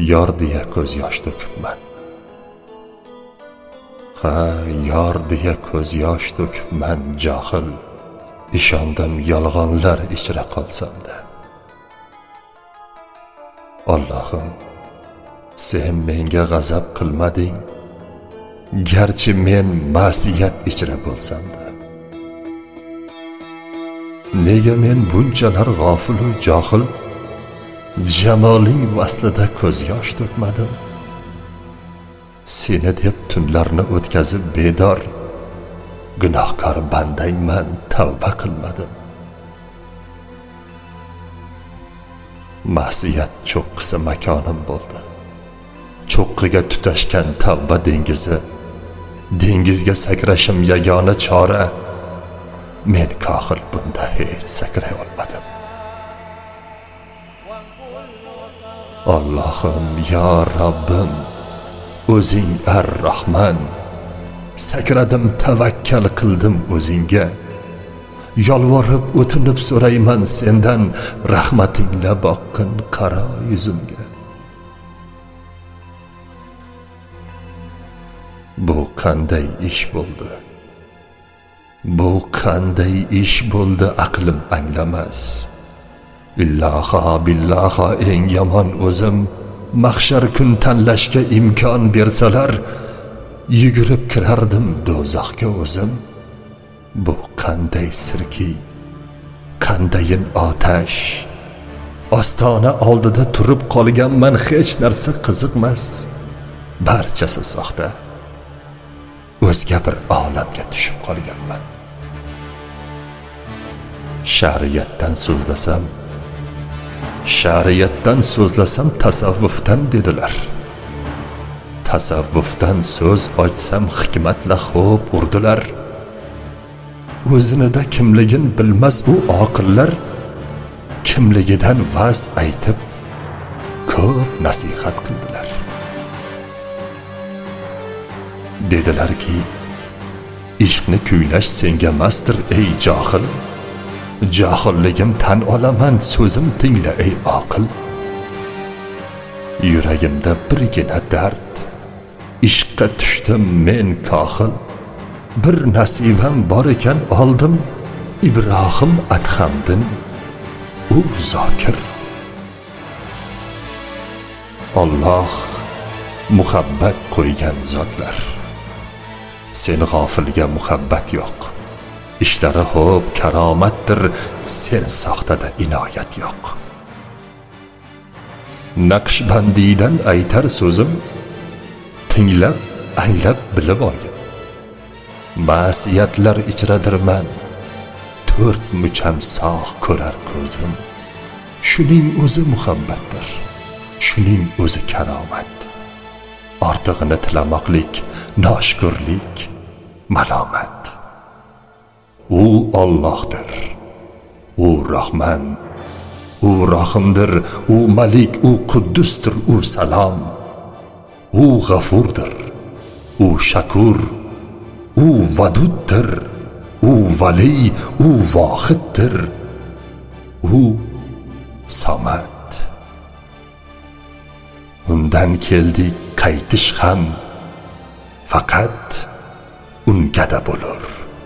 yor deya ko'z yosh to'kibman. Ha, yor deya ko'z yosh to'kibman johil. Ishondim yolg'onlar ichra qolsam-da. Allohim, sen menga g'azab qilmading, garchi men ma'siyat ichra bo'lsam-da. Nega men bunchalar g'ofil va johil, jamoling vaslida ko'z yosh to'kmadim? Seni deb tunlarni o'tkazib bedor, gunohkor bandayman, tavba qilmadim. Ma'siyat cho'qqisi makonim bo'ldi. Cho'qqiga tutashgan tavba dengizi, dengizga sakrashim yagona chora. Men kohil bunda hech sakray olmadim. Allohim, yo Robbim, o'zing Ar-Rahman. Sakradim, tavakkal qildim o'zingga. Yolvorib o'tinib so'rayman sendan, rahmatingla boqqin qaro yuzimga. Bu qanday ish bo'ldi? Bu qanday ish bo'ldi, aqlim anglamas. Illaha billaha eng yomon o'zim, mahshar kun tanlashga imkon bersalar, yugurib kirardim do'zaxga o'zim. Bu qanday sirki, qandayin otash. Ostona oldida turib qolganman, hech narsa qiziqmas. Barchasi soxta. O'zga bir olamga tushib qolganman. Shariatdan so'zlasam tasavvufdan dedilar. Tasavvufdan so'z ochsam hikmatla xo'p urdilar. O'zinida kimligin bilmas u oqillar, kimligidan vaz aytib ko'p nasihat qildilar. Dedilarki, ishqni kuylash senga masdir ey johil. Johilligim tan olaman, so'zim tingla ey oqil. Yuragimda birgina dard, ishqqa tushdim men kohil. Bir nasibam bor ekan oldim, Ibrohim Adhamdin, u zokir. Alloh muhabbat qo'ygan zotlar. Sen g'ofilga muhabbat yo'q. Ishlari xo'p karomatdir, sen soxtada inoyat yo'q. Naqshbandiydan aytar so'zim, tinglab, anglab bilib olgin. Ma'siyatlar ichradirman, 4 mucham sog' ko'rar ko'zim. Shuning o'zi muhabbatdir, shuning o'zi karomat. Ortig'ini tilamoqlik, noshukurlik, malomat. U Allohdir, u Rahman, u Rohimdir, u Malik, u Quddusdir, u Salom. U G'afurdir, u Shakur, u Vaduddir, u Vali, u Vohiddir, u Samad. Undan keldik, qaytish ham faqat ungada bo'lur.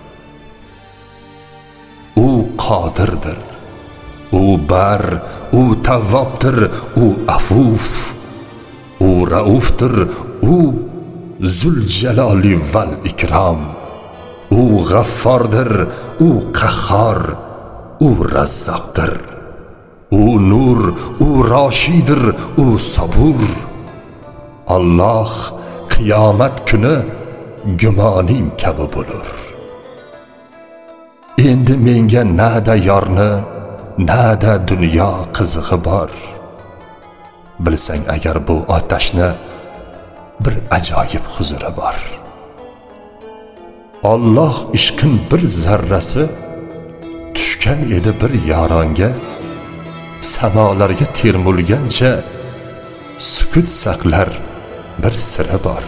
U Qodirdir, u Bar, u Tavvobdir, u Afuf, u Raufdir, u Zuljaloli val ikrom. U G'affordir, u Qahhor, u Razzoqdir. U Nur, u Roshidir, u Sabur. Alloh qiyomat kuni gumoning kabi bo'lur. Endi menga nada yorni, nada dunyo qizig'i bor. Bilsang agar bu otashni, bir ajoyib huzuri bor. Alloh ishqin bir zarrasi tushgan edi bir yoronga, samolarga termulgancha sukut saqlar bir siri bor.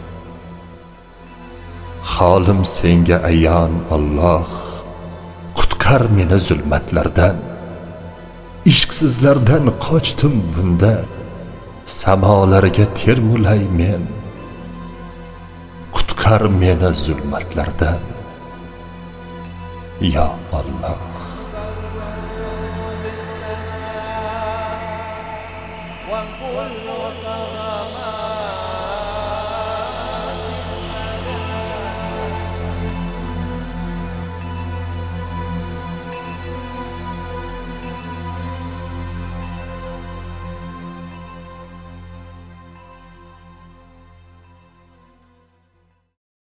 Holim senga ayon Alloh, qutqar meni zulmatlardan. Ishqsizlardan qochdim bunda, Samolarga termulay men, qutqar meni zulmatlardan, yo Alloh. وكل